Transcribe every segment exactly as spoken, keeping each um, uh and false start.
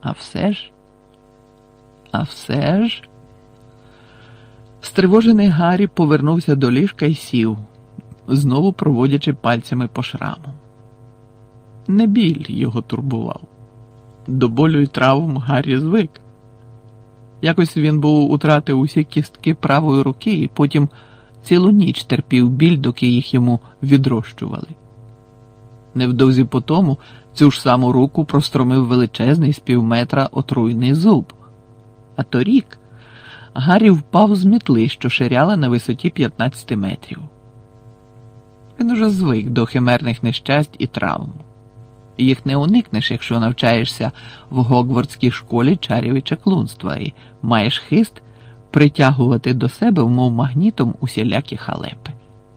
А все ж, а все ж... Стривожений Гаррі повернувся до ліжка і сів, знову проводячи пальцями по шраму. Не біль його турбував. До болю й травм Гаррі звик. Якось він був утратив усі кістки правої руки і потім цілу ніч терпів біль, доки їх йому відрощували. Невдовзі по тому цю ж саму руку простромив величезний з півметра отруйний зуб. А торік Гаррі впав з мітли, що ширяла на висоті п'ятнадцяти метрів. Він уже звик до химерних нещасть і травм. Їх не уникнеш, якщо навчаєшся в Гогвартській школі чарів і чаклунства і маєш хист притягувати до себе, мов магнітом, усілякі халепи.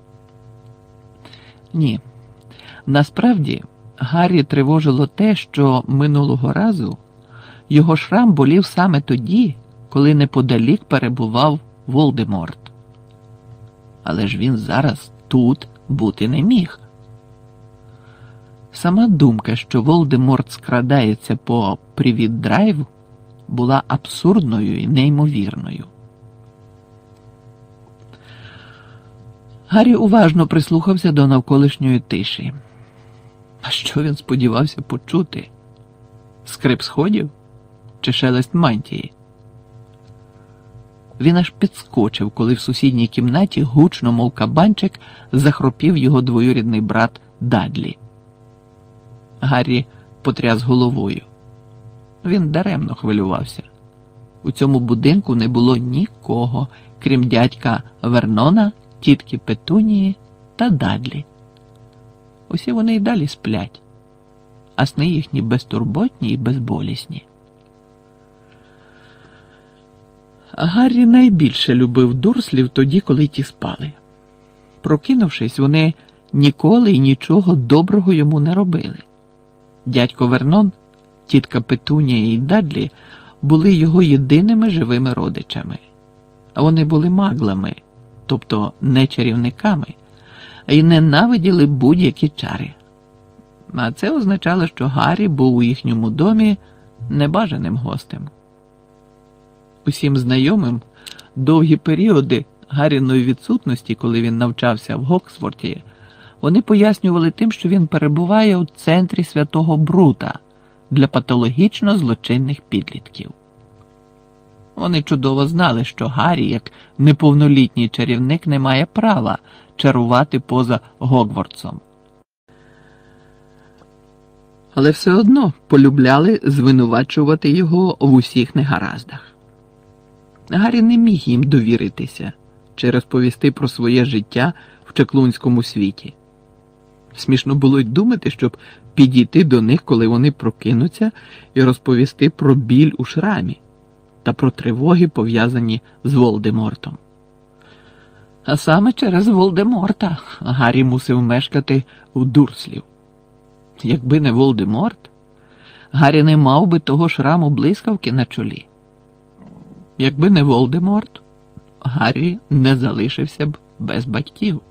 Ні, насправді Гаррі тривожило те, що минулого разу його шрам болів саме тоді, коли неподалік перебував Волдеморт. Але ж він зараз тут бути не міг. Сама думка, що Волдеморт скрадається по Привіт-Драйв, була абсурдною і неймовірною. Гаррі уважно прислухався до навколишньої тиші. А що він сподівався почути? Скрип сходів? Чи шелест мантії? Він аж підскочив, коли в сусідній кімнаті гучно, мов кабанчик, захропів його двоюрідний брат Дадлі. Гаррі потряс головою. Він даремно хвилювався. У цьому будинку не було нікого, крім дядька Вернона, тітки Петунії та Дадлі. Усі вони й далі сплять, а сни їхні безтурботні і безболісні. Гаррі найбільше любив дурслів тоді, коли ті спали. Прокинувшись, вони ніколи й нічого доброго йому не робили. Дядько Вернон, тітка Петунія і Дадлі були його єдиними живими родичами. А вони були маглами, тобто не чарівниками, і ненавиділи будь-які чари. А це означало, що Гаррі був у їхньому домі небажаним гостем. Усім знайомим довгі періоди Гарріної відсутності, коли він навчався в Гоксфорді, вони пояснювали тим, що він перебуває у центрі Святого Брута для патологічно злочинних підлітків. Вони чудово знали, що Гаррі, як неповнолітній чарівник, не має права чарувати поза Гогвартсом. Але все одно полюбляли звинувачувати його в усіх негараздах. Гаррі не міг їм довіритися чи розповісти про своє життя в чаклунському світі. Смішно було й думати, щоб підійти до них, коли вони прокинуться, і розповісти про біль у шрамі та про тривоги, пов'язані з Волдемортом. А саме через Волдеморта Гаррі мусив мешкати у Дурслів. Якби не Волдеморт, Гаррі не мав би того шраму блискавки на чолі. Якби не Волдеморт, Гаррі не залишився б без батьків.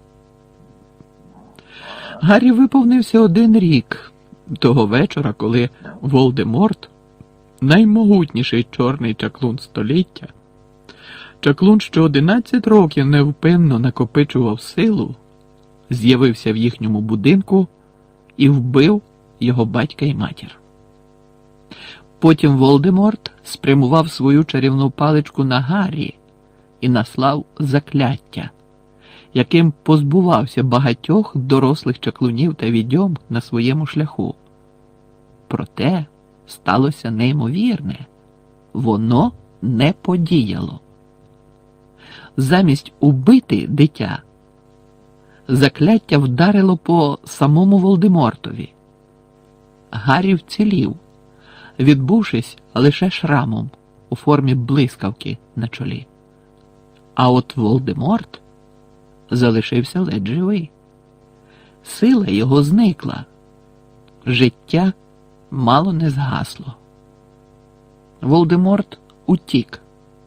Гаррі виповнився один рік того вечора, коли Волдеморт, наймогутніший чорний чаклун століття, чаклун, що одинадцять років невпинно накопичував силу, з'явився в їхньому будинку і вбив його батька і матір. Потім Волдеморт спрямував свою чарівну паличку на Гаррі і наслав закляття, яким позбувався багатьох дорослих чаклунів та відьом на своєму шляху. Проте сталося неймовірне. Воно не подіяло. Замість убити дитя, закляття вдарило по самому Волдемортові. Гаррі вцілів, відбувшись лише шрамом у формі блискавки на чолі. А от Волдеморт залишився ледь живий. Сила його зникла. Життя мало не згасло. Волдеморт утік.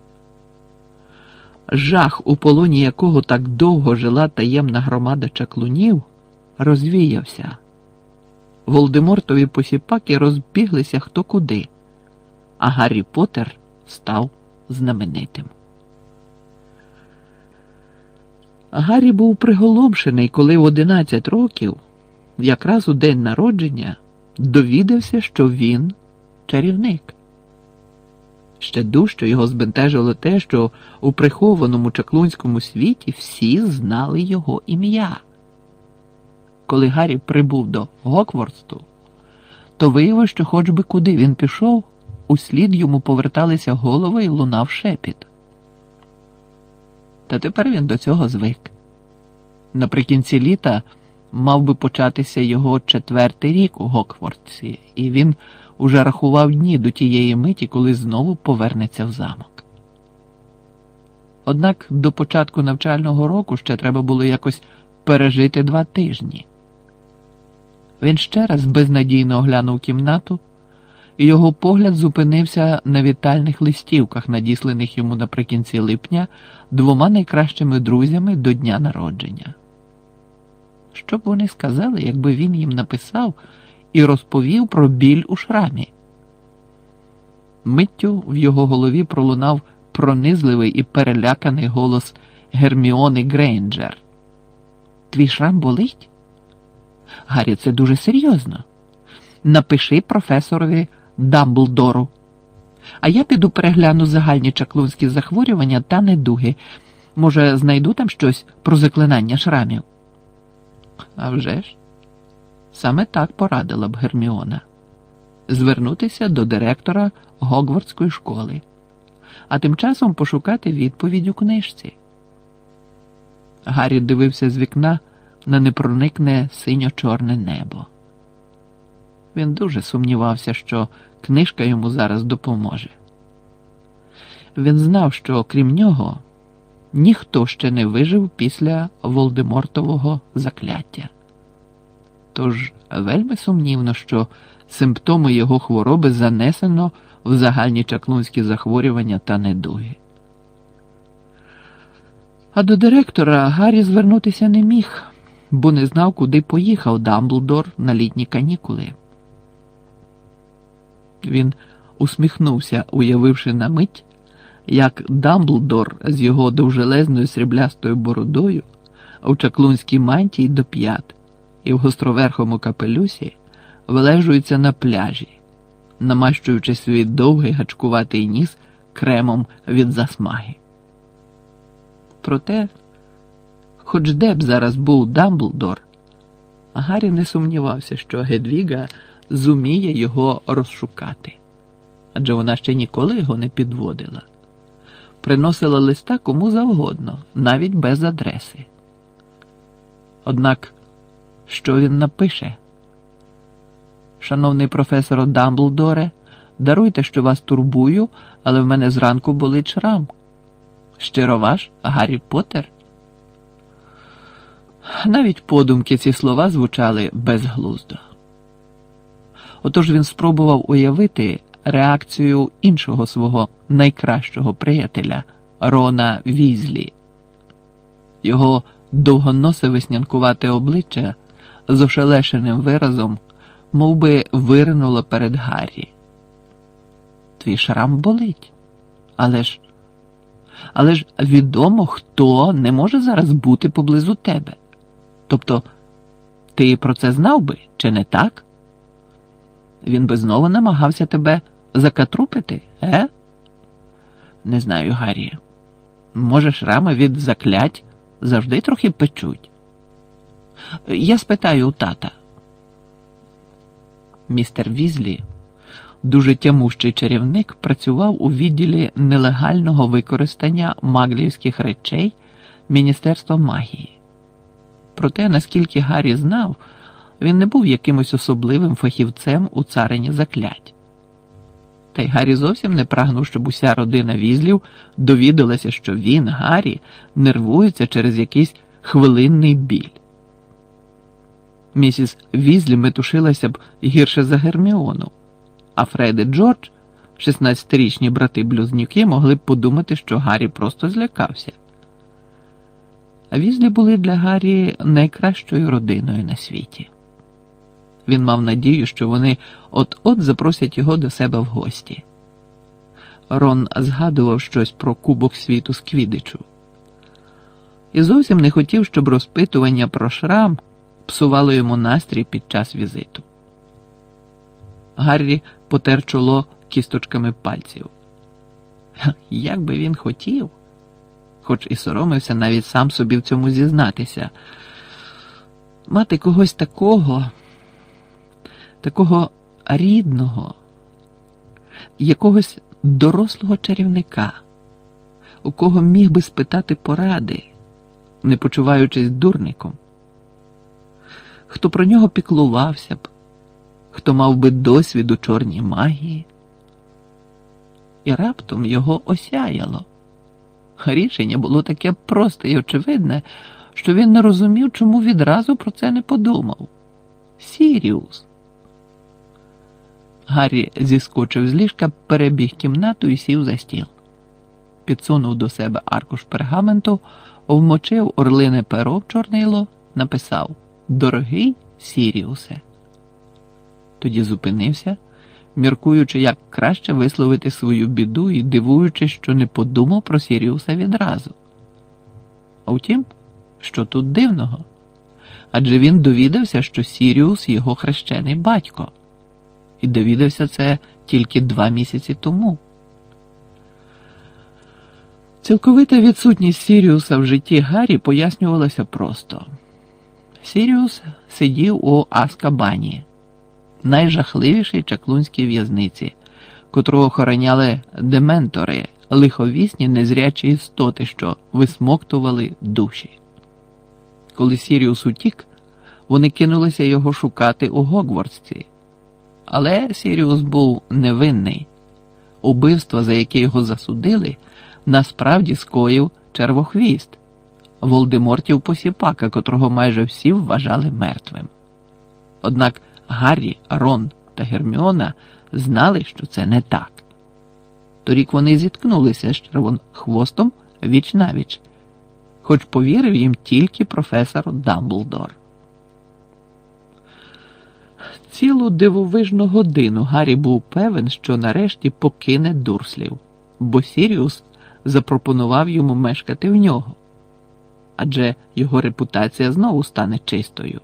Жах, у полоні якого так довго жила таємна громада чаклунів, розвіявся. Волдемортові посіпаки розбіглися хто куди. а Гаррі Поттер став знаменитим. Гаррі був приголомшений, коли в одинадцять років, якраз у день народження, довідався, що він чарівник. Ще дужче його збентежило те, що у прихованому чаклунському світі всі знали його ім'я. Коли Гаррі прибув до Гокворсту, то виявив, що хоч би куди він пішов, услід йому поверталися голови і лунав шепіт. Та тепер він до цього звик. Наприкінці літа мав би початися його четвертий рік у Гокворсті, і він уже рахував дні до тієї миті, коли знову повернеться в замок. Однак до початку навчального року ще треба було якось пережити два тижні. Він ще раз безнадійно оглянув кімнату, і його погляд зупинився на вітальних листівках, надісланих йому наприкінці липня двома найкращими друзями до дня народження. Що б вони сказали, якби він їм написав і розповів про біль у шрамі? Миттю в його голові пролунав пронизливий і переляканий голос Герміони Грейнджер. «Твій шрам болить? Гаррі, це дуже серйозно. Напиши професорові Дамблдору. А я піду перегляну загальні чаклунські захворювання та недуги. Може, знайду там щось про заклинання шрамів?» А вже ж, саме так порадила б Герміона. Звернутися до директора Гогвартської школи, а тим часом пошукати відповідь у книжці. Гаррі дивився з вікна на непроникне синьо-чорне небо. Він дуже сумнівався, що книжка йому зараз допоможе. Він знав, що, крім нього, ніхто ще не вижив після Волдемортового закляття. Тож вельми сумнівно, що симптоми його хвороби занесено в загальні чаклунські захворювання та недуги. А до директора Гаррі звернутися не міг, бо не знав, куди поїхав Дамблдор на літні канікули. Він усміхнувся, уявивши на мить, як Дамблдор з його довжелезною сріблястою бородою, у чаклунській мантії до п'ят і в гостроверхому капелюсі вилежується на пляжі, намащуючи свій довгий гачкуватий ніс кремом від засмаги. Проте, хоч де б зараз був Дамблдор, Гаррі не сумнівався, що Гедвіга зуміє його розшукати, адже вона ще ніколи його не підводила. Приносила листа кому завгодно, навіть без адреси. Однак, що він напише? «Шановний професоре Дамблдоре, даруйте, що вас турбую, але в мене зранку болить шрам. Щиро ваш Гаррі Поттер». Навіть подумки ці слова звучали безглуздо. Отож він спробував уявити реакцію іншого свого найкращого приятеля Рона Візлі. Його довгоносе веснянкувате обличчя з ошелешеним виразом мов би виринуло перед Гаррі. «Твій шрам болить. Але ж, але ж відомо, хто не може зараз бути поблизу тебе. Тобто, ти про це знав би, чи не так? Він би знову намагався тебе закатрупити, е? Не знаю, Гаррі. Може, шрами від заклять завжди трохи печуть. Я спитаю у тата». Містер Візлі, дуже тямущий чарівник, працював у відділі нелегального використання маглівських речей Міністерства магії. Проте, наскільки Гаррі знав, він не був якимось особливим фахівцем у царині заклять. Та й Гаррі зовсім не прагнув, щоб уся родина Візлів довідалася, що він, Гаррі, нервується через якийсь хвилинний біль. Місіс Візлі метушилася б гірше за Герміону, а Фред і Джордж, шістнадцятирічні брати-близнюки, могли б подумати, що Гаррі просто злякався. А Візлі були для Гаррі найкращою родиною на світі. Він мав надію, що вони от-от запросять його до себе в гості. Рон згадував щось про Кубок світу з квіддичу. І зовсім не хотів, щоб розпитування про шрам псувало йому настрій під час візиту. Гаррі потер чоло кісточками пальців. Як би він хотів, хоч і соромився навіть сам собі в цьому зізнатися, мати когось такого, такого рідного, якогось дорослого чарівника, у кого міг би спитати поради, не почуваючись дурником, хто про нього піклувався б, хто мав би досвід у чорній магії. І раптом його осяяло. Рішення було таке просте і очевидне, що він не розумів, чому відразу про це не подумав. Сіріус. Гаррі зіскочив з ліжка, перебіг кімнату і сів за стіл. Підсунув до себе аркуш пергаменту, вмочив орлине перо в чорнило, написав «Дорогий Сіріусе». Тоді зупинився, міркуючи, як краще висловити свою біду і дивуючись, що не подумав про Сіріуса відразу. А втім, що тут дивного? Адже він довідався, що Сіріус – його хрещений батько. І довідався це тільки два місяці тому. Цілковита відсутність Сіріуса в житті Гаррі пояснювалася просто. Сіріус сидів у Азкабані, найжахливішій чаклунській в'язниці, котрого охороняли дементори, лиховісні незрячі істоти, що висмоктували душі. Коли Сіріус утік, вони кинулися його шукати у Гогвартсі. Але Сіріус був невинний. Убивство, за яке його засудили, насправді скоїв Червохвіст, Волдемортів посіпака, котрого майже всі вважали мертвим. Однак Гаррі, Рон та Герміона знали, що це не так. Торік вони зіткнулися з Червонохвостом віч-навіч, хоч повірив їм тільки професор Дамблдор. Цілу дивовижну годину Гаррі був певен, що нарешті покине Дурслів, бо Сіріус запропонував йому мешкати в нього, адже його репутація знову стане чистою.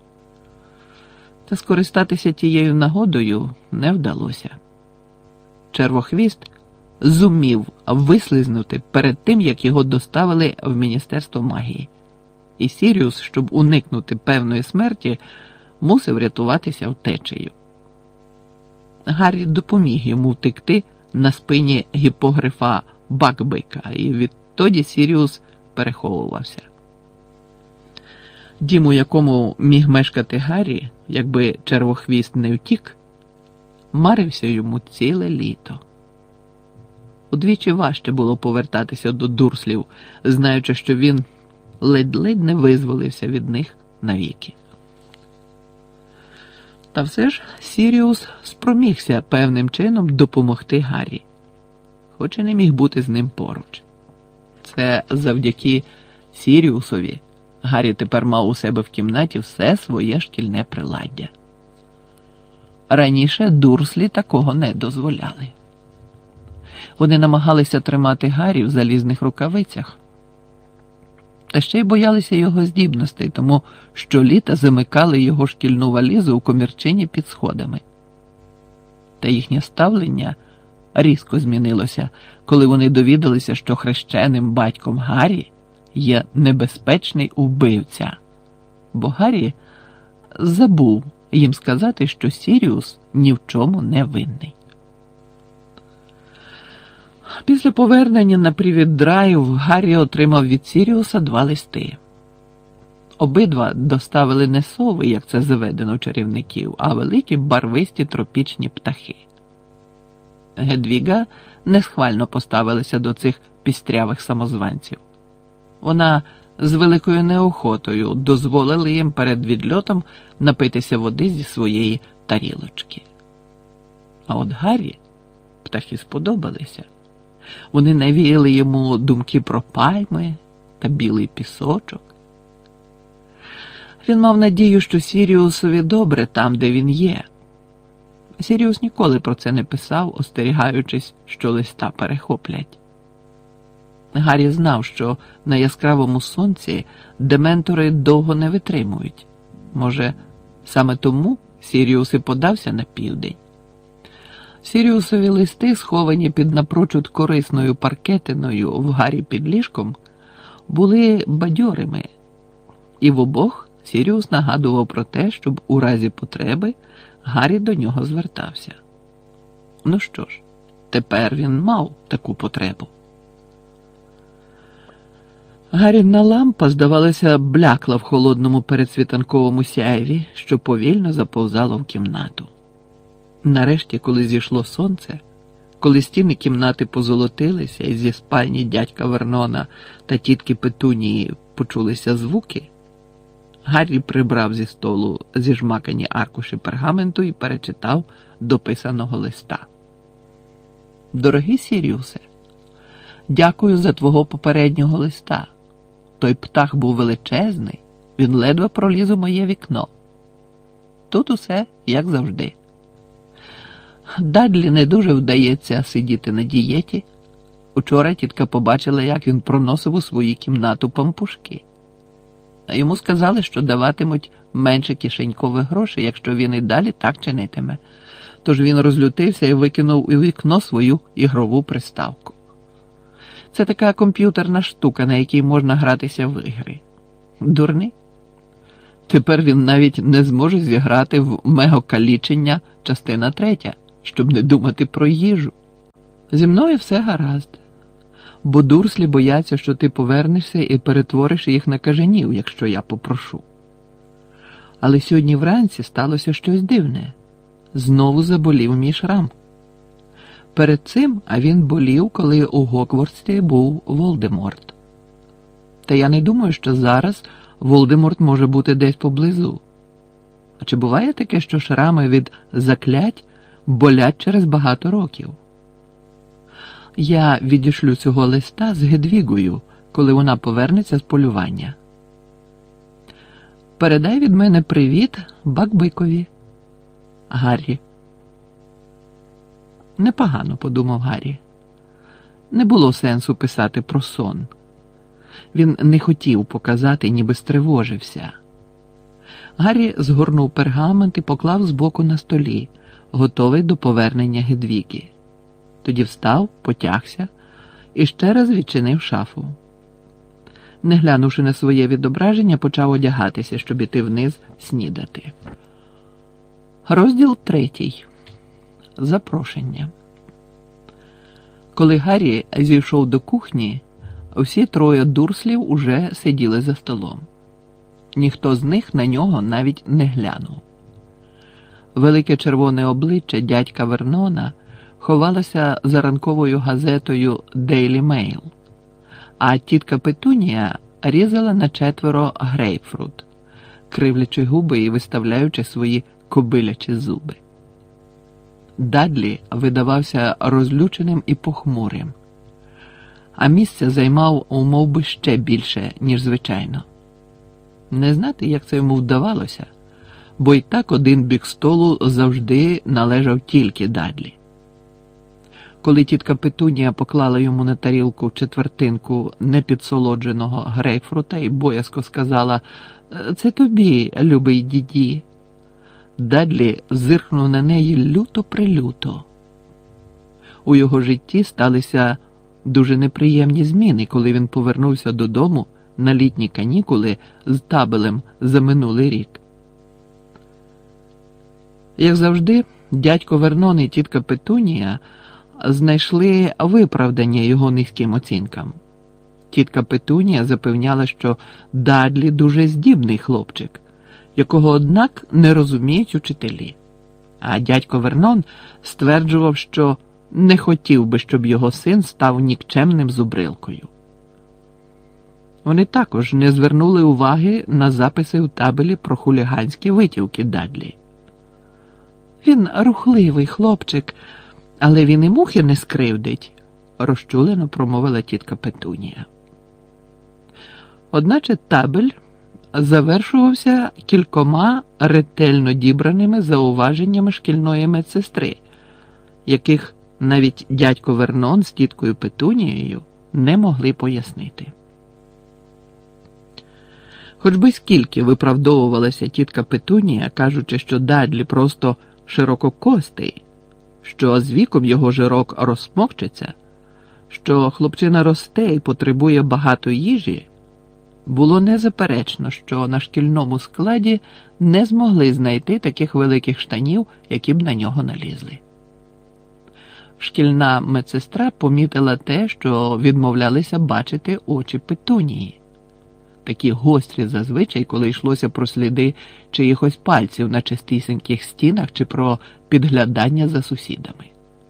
Та скористатися тією нагодою не вдалося. Червохвіст зумів вислизнути перед тим, як його доставили в Міністерство магії, і Сіріус, щоб уникнути певної смерті, мусив рятуватися втечею. Гаррі допоміг йому втекти на спині гіпогрифа Бакбика, і відтоді Сіріус переховувався. Дім, у якому міг мешкати Гаррі, якби Червохвіст не втік, марився йому ціле літо. Удвічі важче було повертатися до Дурслів, знаючи, що він ледь-ледь не визволився від них навіки. Та все ж Сіріус спромігся певним чином допомогти Гаррі, хоч і не міг бути з ним поруч. Це завдяки Сіріусові Гаррі тепер мав у себе в кімнаті все своє шкільне приладдя. Раніше Дурслі такого не дозволяли. Вони намагалися тримати Гаррі в залізних рукавицях, та ще й боялися його здібностей, тому щоліта замикали його шкільну валізу у комірчині під сходами. Та їхнє ставлення різко змінилося, коли вони довідалися, що хрещеним батьком Гаррі є небезпечний убивця, бо Гаррі забув їм сказати, що Сіріус ні в чому не винний. Після повернення на Привіт-Драйв Гаррі отримав від Сіріуса два листи. Обидва доставили не сови, як це заведено у чарівників, а великі барвисті тропічні птахи. Гедвіга несхвально поставилася до цих пістрявих самозванців. Вона з великою неохотою дозволила їм перед відльотом напитися води зі своєї тарілочки. А от Гаррі птахи сподобалися. Вони навіяли йому думки про пальми та білий пісочок. Він мав надію, що Сіріусові добре там, де він є. Сіріус ніколи про це не писав, остерігаючись, що листа перехоплять. Гаррі знав, що на яскравому сонці дементори довго не витримують. Може, саме тому Сіріус і подався на південь. Сіріусові листи, сховані під напрочуд корисною паркетиною в Гаррі під ліжком, були бадьорими, і в обох Сіріус нагадував про те, щоб у разі потреби Гаррі до нього звертався. Ну що ж, тепер він мав таку потребу. Гарріна лампа, здавалося, блякла в холодному передсвітанковому сяйві, що повільно заповзало в кімнату. Нарешті, коли зійшло сонце, коли стіни кімнати позолотилися і зі спальні дядька Вернона та тітки Петунії почулися звуки, Гаррі прибрав зі столу зіжмакані аркуші пергаменту і перечитав дописаного листа. «Дорогий Сіріусе, дякую за твого попереднього листа. Той птах був величезний, він ледве проліз у моє вікно. Тут усе, як завжди. Дадлі не дуже вдається сидіти на дієті. Учора тітка побачила, як він проносив у свою кімнату пампушки. А йому сказали, що даватимуть менше кишенькових грошей, якщо він і далі так чинитиме. Тож він розлютився і викинув у вікно свою ігрову приставку. Це така комп'ютерна штука, на якій можна гратися в ігри. Дурний? Тепер він навіть не зможе зіграти в мегакалічення частина третя, щоб не думати про їжу. Зі мною все гаразд. Бо дурслі бояться, що ти повернешся і перетвориш їх на кажанів, якщо я попрошу. Але сьогодні вранці сталося щось дивне. Знову заболів мій шрам. Перед цим, а він болів, коли у Гогвартсі був Волдеморт. Та я не думаю, що зараз Волдеморт може бути десь поблизу. А чи буває таке, що шрами від заклять болять через багато років? Я відішлю цього листа з Гедвігою, коли вона повернеться з полювання. Передай від мене привіт Бакбикові. Гаррі. Непогано, подумав Гаррі. Не було сенсу писати про сон. Він не хотів показати, ніби стривожився. Гаррі згорнув пергамент і поклав збоку на столі, готовий до повернення Гедвіги. Тоді встав, потягся і ще раз відчинив шафу. Не глянувши на своє відображення, почав одягатися, щоб іти вниз снідати. Розділ третій. Запрошення. Коли Гаррі зійшов до кухні, всі троє дурслів уже сиділи за столом. Ніхто з них на нього навіть не глянув. Велике червоне обличчя дядька Вернона ховалося за ранковою газетою «Дейлі Мейл», а тітка Петунія різала на четверо грейпфрут, кривлячи губи і виставляючи свої кобилячі зуби. Дадлі видавався розлюченим і похмурим, а місце займав умовби ще більше, ніж звичайно. Не знати, як це йому вдавалося, бо й так один бік столу завжди належав тільки Дадлі. Коли тітка Петунія поклала йому на тарілку четвертинку непідсолодженого грейпфрута і боязко сказала «Це тобі, любий діді», Дадлі зиркнув на неї люто-прилюто. У його житті сталися дуже неприємні зміни, коли він повернувся додому на літні канікули з табелем за минулий рік. Як завжди, дядько Вернон і тітка Петунія знайшли виправдання його низьким оцінкам. Тітка Петунія запевняла, що Дадлі дуже здібний хлопчик, якого, однак, не розуміють учителі. А дядько Вернон стверджував, що не хотів би, щоб його син став нікчемним зубрилкою. Вони також не звернули уваги на записи у табелі про хуліганські витівки Дадлі. «Він рухливий хлопчик, але він і мухи не скривдить», – розчулено промовила тітка Петунія. Одначе табель завершувався кількома ретельно дібраними зауваженнями шкільної медсестри, яких навіть дядько Вернон з тіткою Петунією не могли пояснити. Хоч би скільки виправдовувалася тітка Петунія, кажучи, що Дадлі просто ширококостий, що з віком його жирок розсмокчеться, що хлопчина росте і потребує багато їжі, було незаперечно, що на шкільному складі не змогли знайти таких великих штанів, які б на нього налізли. Шкільна медсестра помітила те, що відмовлялися бачити очі Петунії, такі гострі зазвичай, коли йшлося про сліди чиїхось пальців на чистісіньких стінах чи про підглядання за сусідами.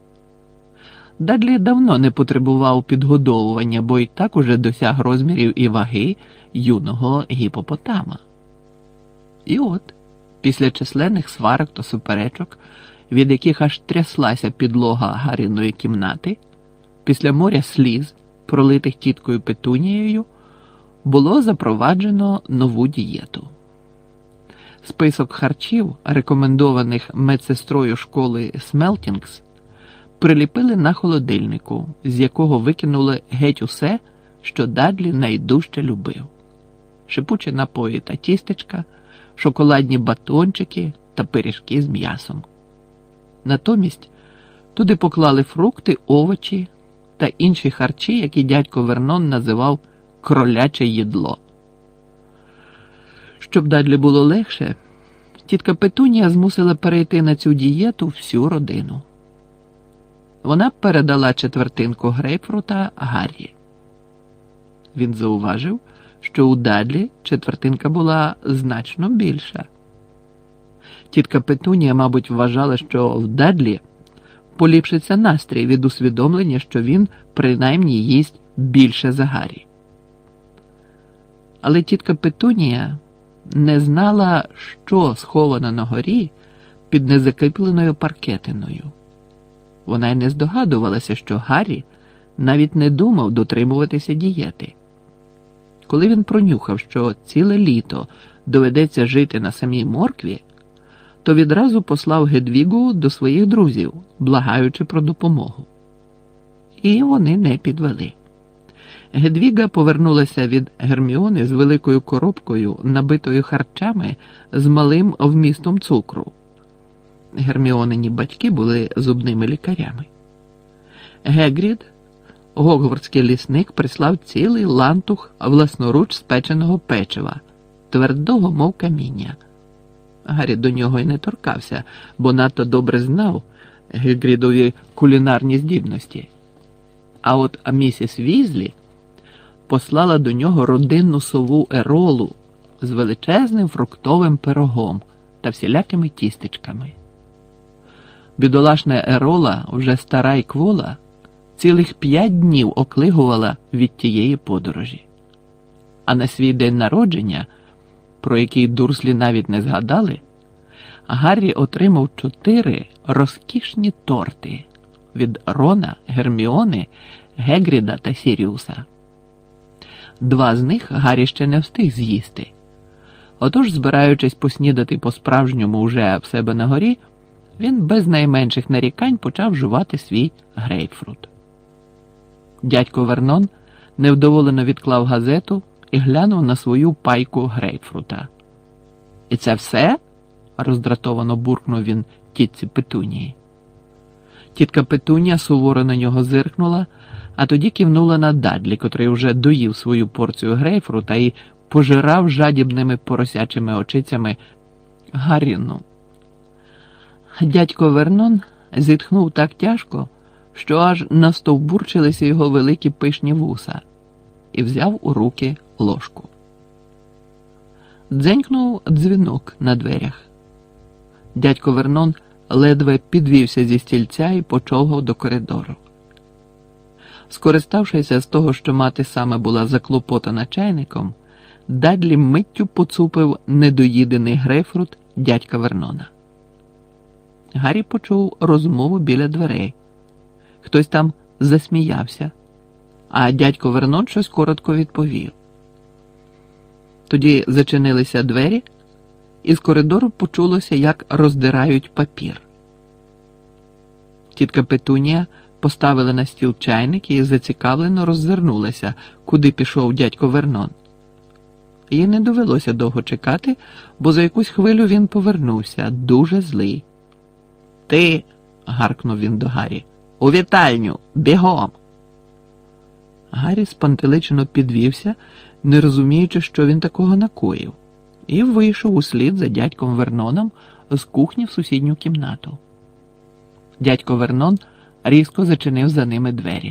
Дадлі давно не потребував підгодовування, бо й так уже досяг розмірів і ваги юного гіпопотама. І от, після численних сварок та суперечок, від яких аж тряслася підлога Гаріної кімнати, після моря сліз, пролитих тіткою Петунією, було запроваджено нову дієту. Список харчів, рекомендованих медсестрою школи Смелтінгс, приліпили на холодильнику, з якого викинули геть усе, що Дадлі найдужче любив. Шипучі напої та тістечка, шоколадні батончики та пиріжки з м'ясом. Натомість туди поклали фрукти, овочі та інші харчі, які дядько Вернон називав кроляче їдло. Щоб Дадлі було легше, тітка Петунія змусила перейти на цю дієту всю родину. Вона передала четвертинку грейпфрута Гаррі. Він зауважив, що у Дадлі четвертинка була значно більша. Тітка Петунія, мабуть, вважала, що в Дадлі поліпшиться настрій від усвідомлення, що він принаймні їсть більше за Гаррі. Але тітка Петунія не знала, що сховано на горі під незакипленою паркетиною. Вона й не здогадувалася, що Гаррі навіть не думав дотримуватися дієти. Коли він пронюхав, що ціле літо доведеться жити на самій моркві, то відразу послав Гедвігу до своїх друзів, благаючи про допомогу. І вони не підвели. Гедвіга повернулася від Герміони з великою коробкою, набитою харчами з малим вмістом цукру. Герміонині батьки були зубними лікарями. Гегрід, гогвартський лісник, прислав цілий лантух власноруч спеченого печива, твердого, мов каміння. Гаррі до нього й не торкався, бо надто добре знав Гегрідові кулінарні здібності. А от місіс Візлі послала до нього родинну сову Еролу з величезним фруктовим пирогом та всілякими тістечками. Бідолашна Ерола, вже стара й квола, цілих п'ять днів оклигувала від тієї подорожі. А на свій день народження, про який Дурслі навіть не згадали, Гаррі отримав чотири розкішні торти від Рона, Герміони, Гегріда та Сіріуса. Два з них Гаррі ще не встиг з'їсти. Отож, збираючись поснідати по-справжньому вже в себе на горі, він без найменших нарікань почав жувати свій грейпфрут. Дядько Вернон невдоволено відклав газету і глянув на свою пайку грейпфрута. «І це все?» – роздратовано буркнув він тітці Петунії. Тітка Петунія суворо на нього зиркнула, а тоді кивнула на Дадлі, котрий вже доїв свою порцію грейпфрута і пожирав жадібними поросячими очицями Гарріну. Дядько Вернон зітхнув так тяжко, що аж настовбурчилися його великі пишні вуса, і взяв у руки ложку. Дзенькнув дзвінок на дверях. Дядько Вернон ледве підвівся зі стільця і почовгав до коридору. Скориставшися з того, що мати саме була заклопотана чайником, Дадлі миттю поцупив недоїдений грейпфрут дядька Вернона. Гаррі почув розмову біля дверей. Хтось там засміявся, а дядько Вернон щось коротко відповів. Тоді зачинилися двері, і з коридору почулося, як роздирають папір. Тітка Петунія поставила на стіл чайник і зацікавлено роззирнулася, куди пішов дядько Вернон. Їй не довелося довго чекати, бо за якусь хвилю він повернувся, дуже злий. «Ти!» – гаркнув він до Гаррі. «У вітальню! Бігом!» Гаррі спантеличено підвівся, не розуміючи, що він такого накоїв, і вийшов услід за дядьком Верноном з кухні в сусідню кімнату. Дядько Вернон різко зачинив за ними двері.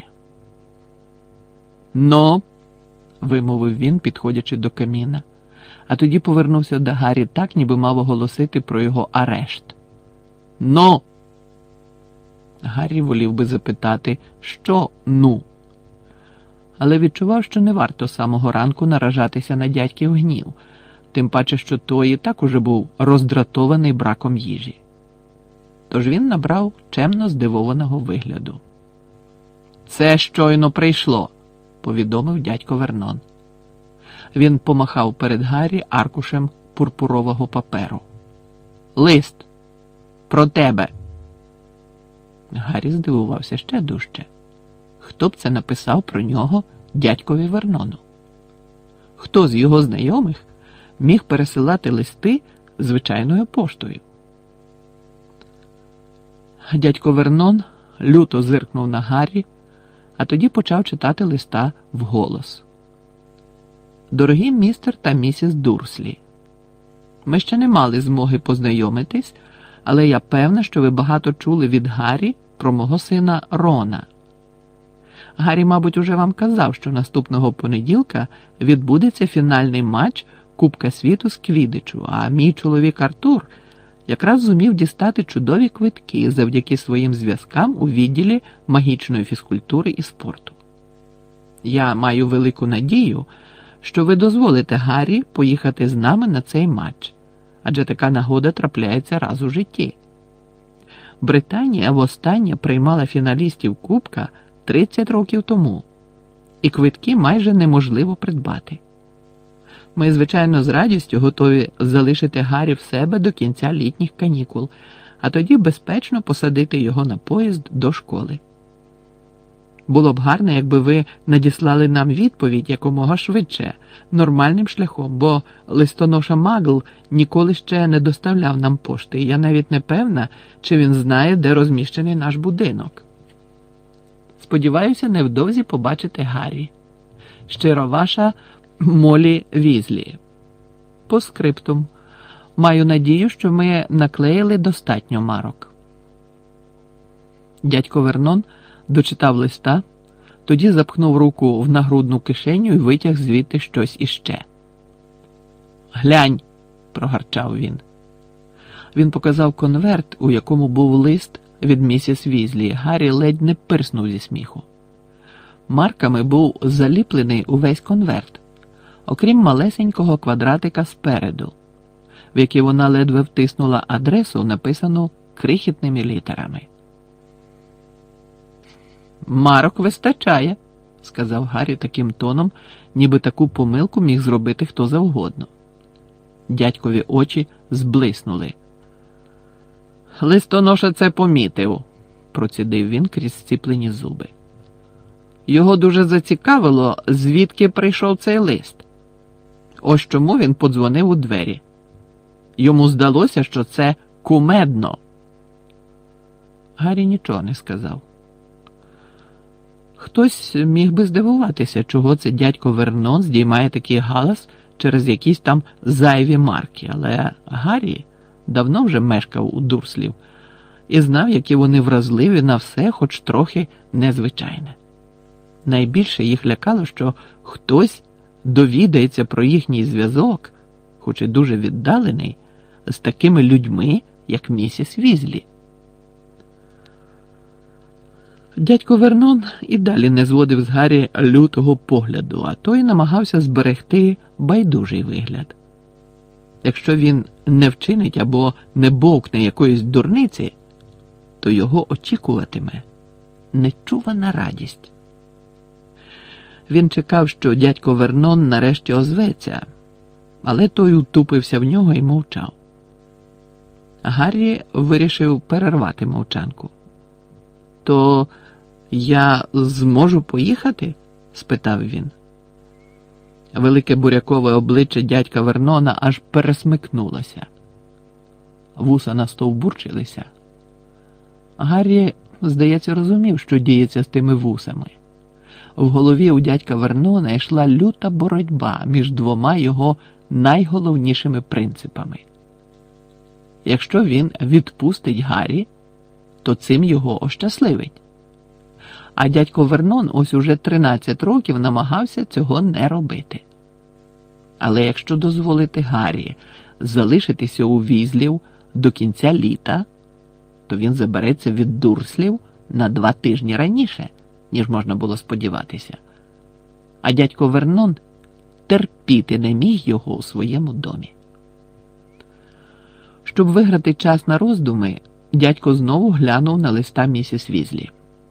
«Ну!» – вимовив він, підходячи до каміна, а тоді повернувся до Гаррі так, ніби мав оголосити про його арешт. «Ну!» Гаррі волів би запитати, що «ну?», але відчував, що не варто з самого ранку наражатися на дядьків гнів, тим паче, що той і так уже був роздратований браком їжі. Тож він набрав чемно здивованого вигляду. «Це щойно прийшло», – повідомив дядько Вернон. Він помахав перед Гаррі аркушем пурпурового паперу. «Лист! Про тебе!» Гаррі здивувався ще дужче. Хто б це написав про нього дядькові Вернону? Хто з його знайомих міг пересилати листи звичайною поштою? Дядько Вернон люто зиркнув на Гаррі, а тоді почав читати листа вголос. «Дорогі містер та місіс Дурслі, ми ще не мали змоги познайомитись, але я певна, що ви багато чули від Гаррі про мого сина Рона. Гаррі, мабуть, уже вам казав, що наступного понеділка відбудеться фінальний матч Кубка світу з квіддичу, а мій чоловік Артур якраз зумів дістати чудові квитки завдяки своїм зв'язкам у відділі магічної фізкультури і спорту. Я маю велику надію, що ви дозволите Гаррі поїхати з нами на цей матч, адже така нагода трапляється раз у житті. Британія востаннє приймала фіналістів Кубка тридцять років тому, і квитки майже неможливо придбати. Ми, звичайно, з радістю готові залишити Гаррі в себе до кінця літніх канікул, а тоді безпечно посадити його на поїзд до школи. Було б гарно, якби ви надіслали нам відповідь якомога швидше, нормальним шляхом, бо листоноша Магл ніколи ще не доставляв нам пошти, і я навіть не певна, чи він знає, де розміщений наш будинок. Сподіваюся, невдовзі побачити Гаррі. Щиро ваша Молі Візлі. По скриптум. Маю надію, що ми наклеїли достатньо марок». Дядько Вернон дочитав листа, тоді запхнув руку в нагрудну кишеню і витяг звідти щось іще. «Глянь!» – прогарчав він. Він показав конверт, у якому був лист від місіс Візлі. Гаррі ледь не пирснув зі сміху. Марками був заліплений увесь конверт, окрім малесенького квадратика спереду, в який вона ледве втиснула адресу, написану крихітними літерами. «Марок вистачає», – сказав Гаррі таким тоном, ніби таку помилку міг зробити хто завгодно. Дядькові очі зблиснули. «Листоноша це помітив», – процідив він крізь зціплені зуби. «Його дуже зацікавило, звідки прийшов цей лист. Ось чому він подзвонив у двері. Йому здалося, що це кумедно». Гаррі нічого не сказав. Хтось міг би здивуватися, чого це дядько Вернон здіймає такий галас через якісь там зайві марки, але Гаррі давно вже мешкав у Дурслів і знав, які вони вразливі на все, хоч трохи незвичайне. Найбільше їх лякало, що хтось довідається про їхній зв'язок, хоч і дуже віддалений, з такими людьми, як місіс Візлі. Дядько Вернон і далі не зводив з Гаррі лютого погляду, а той намагався зберегти байдужий вигляд. Якщо він не вчинить або не бовкне якоїсь дурниці, то його очікуватиме нечувана радість. Він чекав, що дядько Вернон нарешті озветься, але той утупився в нього і мовчав. Гаррі вирішив перервати мовчанку. «То я зможу поїхати?» – спитав він. Велике бурякове обличчя дядька Вернона аж пересмикнулося. Вуса настовбурчилися. Гаррі, здається, розумів, що діється з тими вусами. В голові у дядька Вернона йшла люта боротьба між двома його найголовнішими принципами. Якщо він відпустить Гаррі, то цим його ощасливить. А дядько Вернон ось уже тринадцять років намагався цього не робити. Але якщо дозволити Гаррі залишитися у Візлів до кінця літа, то він забереться від Дурслів на два тижні раніше, ніж можна було сподіватися. А дядько Вернон терпіти не міг його у своєму домі. Щоб виграти час на роздуми, дядько знову глянув на листа місіс Візлі.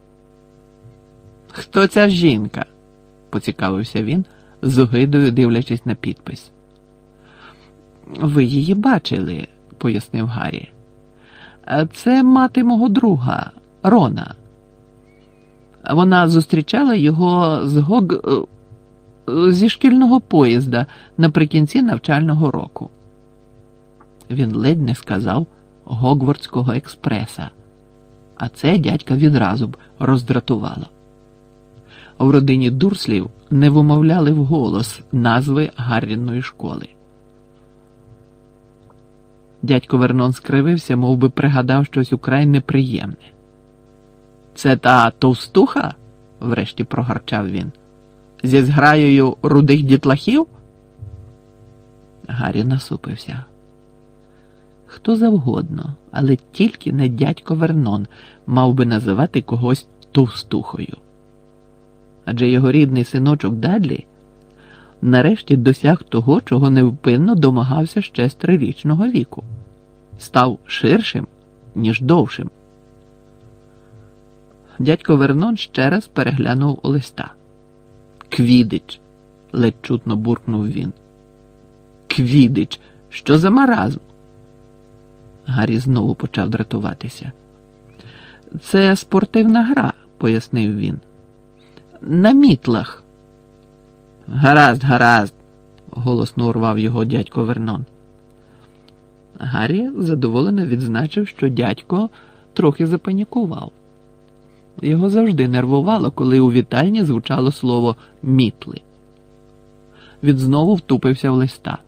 «Хто ця жінка?» – поцікавився він, з огидою дивлячись на підпис. «Ви її бачили», – пояснив Гаррі. «Це мати мого друга, Рона. Вона зустрічала його з Гог... зі шкільного поїзда наприкінці навчального року». Він ледь не сказав Гогвартського експреса, а це дядька відразу б роздратувало. В родині Дурслів не вимовляли вголос назви Гарріної школи. Дядько Вернон скривився, мов би пригадав щось украй неприємне. «Це та товстуха?» – врешті прогарчав він. «Зі зграєю рудих дітлахів?» Гаррі насупився. Хто завгодно, але тільки не дядько Вернон мав би називати когось товстухою. Адже його рідний синочок Дадлі нарешті досяг того, чого невпинно домагався ще з трирічного віку. Став ширшим, ніж довшим. Дядько Вернон ще раз переглянув листа. «Квідич!» – ледь чутно буркнув він. «Квідич! Що за маразм?» Гаррі знову почав дратуватися. «Це спортивна гра», – пояснив він. «На мітлах». «Гаразд, гаразд», – голосно урвав його дядько Вернон. Гаррі задоволено відзначив, що дядько трохи запанікував. Його завжди нервувало, коли у вітальні звучало слово «мітли». Він знову втупився в листа.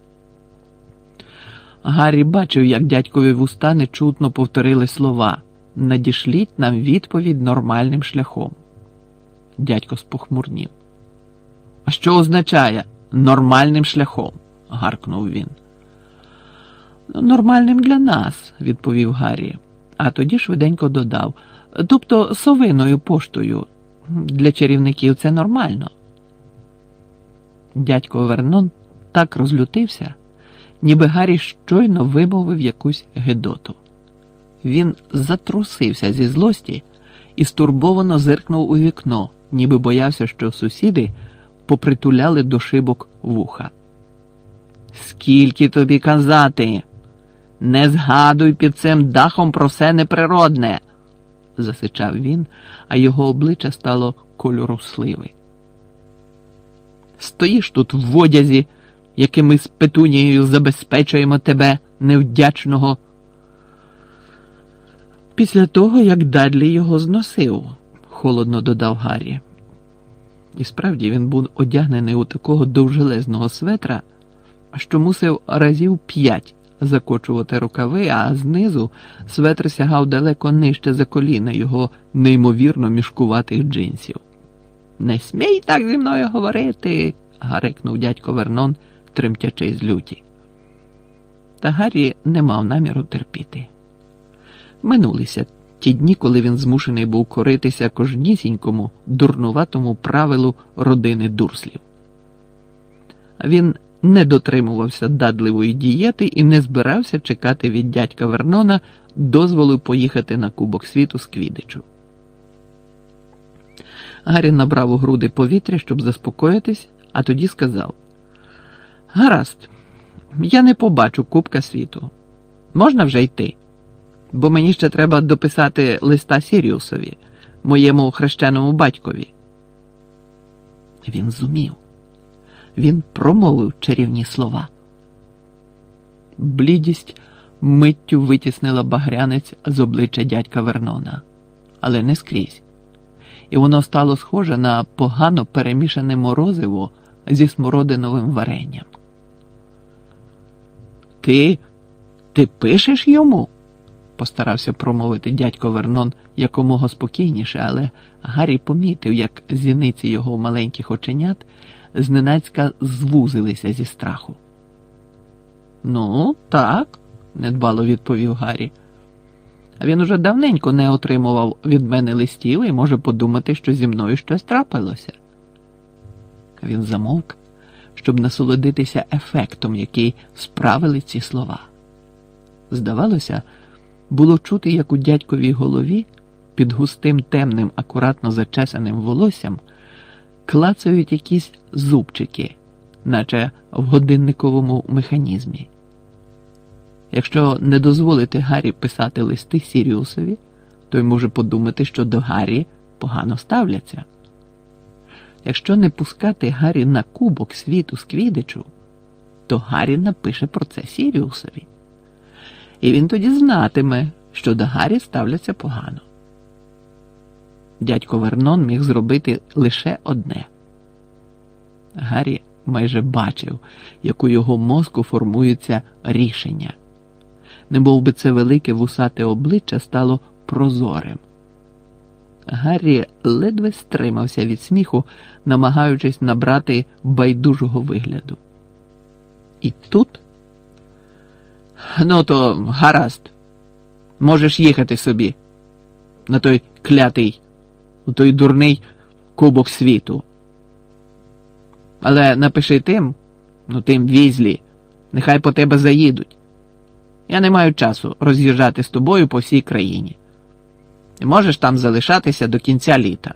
Гаррі бачив, як дядькові вуста нечутно повторили слова «надішліть нам відповідь нормальним шляхом». Дядько спохмурнів. «А що означає «нормальним шляхом»?» – гаркнув він. «Нормальним для нас», – відповів Гаррі, а тоді швиденько додав. «Тобто совиною поштою. Для чарівників це нормально». Дядько Вернон так розлютився, ніби Гаррі щойно вимовив якусь гидоту. Він затрусився зі злості і стурбовано зиркнув у вікно, ніби боявся, що сусіди попритуляли до шибок вуха. «Скільки тобі казати? Не згадуй під цим дахом про все неприродне!» – засичав він, а його обличчя стало кольору сливи. «Стоїш тут в одязі, яким ми з Петунією забезпечуємо тебе, невдячного». «Після того, як Дадлі його зносив», – холодно додав Гаррі. І справді він був одягнений у такого довжелезного светра, що мусив разів п'ять закочувати рукави, а знизу светр сягав далеко нижче за коліна його неймовірно мішкуватих джинсів. «Не смій так зі мною говорити!» – гарикнув дядько Вернон, тремтячи з люті. Та Гаррі не мав наміру терпіти. Минулися ті дні, коли він змушений був коритися кожнісінькому дурнуватому правилу родини Дурслів. Він не дотримувався дадливої дієти і не збирався чекати від дядька Вернона дозволу поїхати на Кубок світу з Квіддичу. Гаррі набрав у груди повітря, щоб заспокоїтись, а тоді сказав: Гаразд, я не побачу Кубка світу. Можна вже йти? Бо мені ще треба дописати листа Сіріусові, моєму хрещеному батькові. Він зумів. Він промовив чарівні слова. Блідість миттю витіснила багрянець з обличчя дядька Вернона, але не скрізь. І воно стало схоже на погано перемішане морозиво зі смородиновим варенням. Ти, ти пишеш йому? Постарався промовити дядько Вернон якомога спокійніше, але Гаррі помітив, як зіниці його маленьких оченят зненацька звузилися зі страху. Ну, так, недбало відповів Гаррі. А він уже давненько не отримував від мене листів і може подумати, що зі мною щось трапилося. Він замовк, щоб насолодитися ефектом, який справили ці слова. Здавалося, було чути, як у дядьковій голові, під густим темним, акуратно зачесаним волоссям, клацають якісь зубчики, наче в годинниковому механізмі. Якщо не дозволити Гаррі писати листи Сіріусові, той може подумати, що до Гаррі погано ставляться. Якщо не пускати Гаррі на Кубок світу з Квіддичу, то Гаррі напише про це Сіріусові. І він тоді знатиме, що до Гаррі ставляться погано. Дядько Вернон міг зробити лише одне. Гаррі майже бачив, як у його мозку формується рішення. Немов би це велике вусате обличчя стало прозорим. Гаррі ледве стримався від сміху, намагаючись набрати байдужого вигляду. І тут... Ну то гаразд, можеш їхати собі на той клятий, у той дурний Кубок світу. Але напиши тим, ну тим Візлі, нехай по тебе заїдуть. Я не маю часу роз'їжджати з тобою по всій країні. І можеш там залишатися до кінця літа.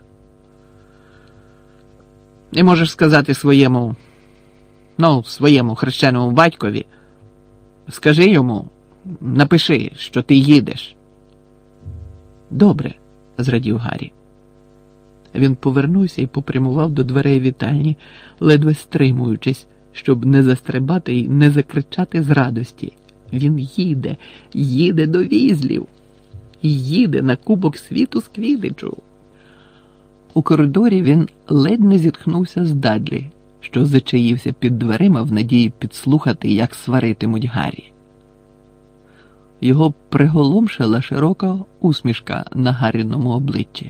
І можеш сказати своєму, ну, своєму хрещеному батькові, скажи йому, напиши, що ти їдеш. Добре, зрадів Гаррі. Він повернувся і попрямував до дверей вітальні, ледве стримуючись, щоб не застрибати і не закричати з радості. Він їде, їде до Візлів. Їде на Кубок світу з Квіддичу. У коридорі він ледь не зітхнувся з Дадлі, що зачаївся під дверима в надії підслухати, як сваритимуть Гаррі. Його приголомшила широка усмішка на Гарріному обличчі.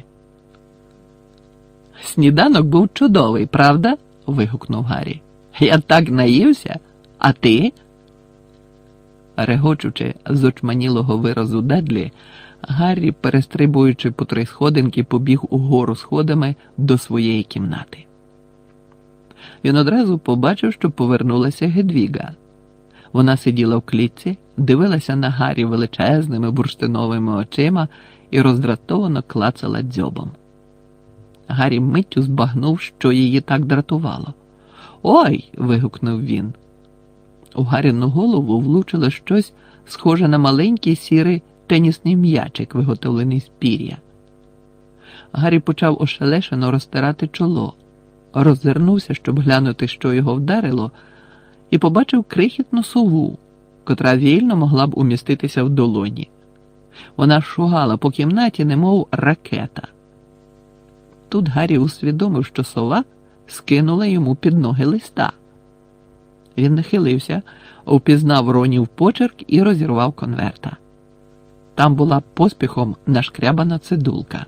«Сніданок був чудовий, правда?» – вигукнув Гаррі. «Я так наївся, а ти?» Регочучи з очманілого виразу Дадлі, Гаррі, перестрибуючи по три сходинки, побіг угору сходами до своєї кімнати. Він одразу побачив, що повернулася Гедвіга. Вона сиділа в клітці, дивилася на Гаррі величезними бурштиновими очима і роздратовано клацала дзьобом. Гаррі миттю збагнув, що її так дратувало. «Ой!» – вигукнув він. У Гарріну голову влучило щось схоже на маленький сірий тенісний м'ячик, виготовлений з пір'я. Гаррі почав ошелешено розтирати чоло, роззирнувся, щоб глянути, що його вдарило, і побачив крихітну сову, котра вільно могла б уміститися в долоні. Вона шугала по кімнаті, немов ракета. Тут Гаррі усвідомив, що сова скинула йому під ноги листа. Він нахилився, впізнав Ронів почерк і розірвав конверта. Там була поспіхом нашкрябана цидулка.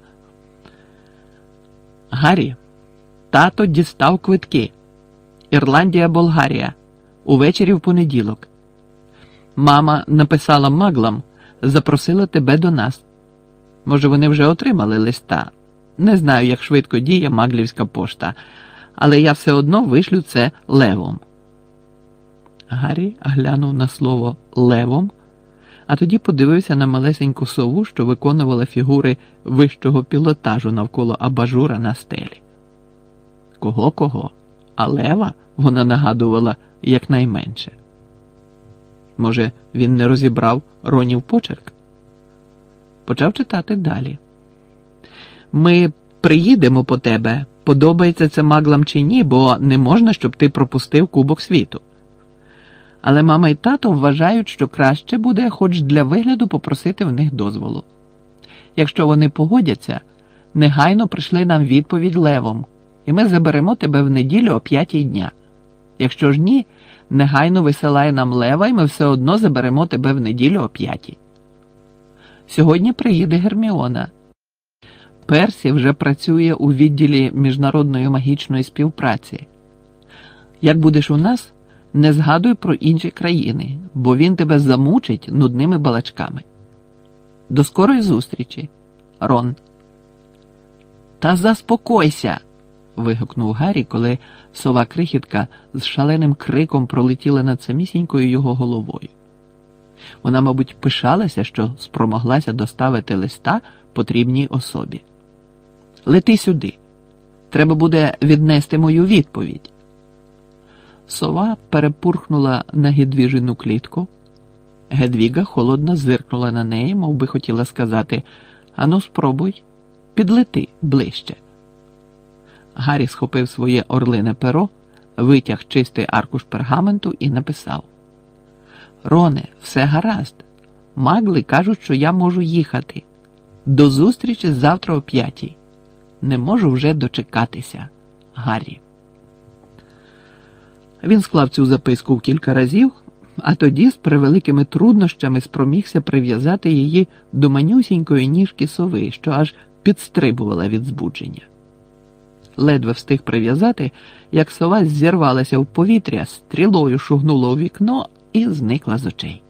«Гаррі, тато дістав квитки. Ірландія-Болгарія. Увечері в понеділок. Мама написала маглам, запросила тебе до нас. Може, вони вже отримали листа. Не знаю, як швидко діє маглівська пошта, але я все одно вишлю це левом». Гаррі глянув на слово «левом», а тоді подивився на малесеньку сову, що виконувала фігури вищого пілотажу навколо абажура на стелі. Кого-кого, а лева вона нагадувала якнайменше. Може, він не розібрав Ронів почерк? Почав читати далі. Ми приїдемо по тебе, подобається це маглам чи ні, бо не можна, щоб ти пропустив Кубок світу. Але мама і тато вважають, що краще буде хоч для вигляду попросити в них дозволу. Якщо вони погодяться, негайно прийшли нам відповідь левом, і ми заберемо тебе в неділю о п'ятій дня. Якщо ж ні, негайно висилай нам лева, і ми все одно заберемо тебе в неділю о п'ятій. Сьогодні приїде Герміона. Персі вже працює у відділі міжнародної магічної співпраці. Як будеш у нас, не згадуй про інші країни, бо він тебе замучить нудними балачками. До скорої зустрічі, Рон. Та заспокойся, вигукнув Гаррі, коли сова-крихітка з шаленим криком пролетіла над самісінькою його головою. Вона, мабуть, пишалася, що спромоглася доставити листа потрібній особі. Лети сюди. Треба буде віднести мою відповідь. Сова перепурхнула на Гедвіжину клітку. Гедвіга холодно зиркнула на неї, мов би хотіла сказати: «Ану, спробуй, підлети ближче». Гаррі схопив своє орлине перо, витяг чистий аркуш пергаменту і написав: «Роне, все гаразд. Магли кажуть, що я можу їхати. До зустрічі завтра о п'ятій. Не можу вже дочекатися. Гаррі». Він склав цю записку в кілька разів, а тоді з превеликими труднощами спромігся прив'язати її до манюсінької ніжки сови, що аж підстрибувала від збудження. Ледве встиг прив'язати, як сова зірвалася в повітря, стрілою шугнула у вікно і зникла з очей.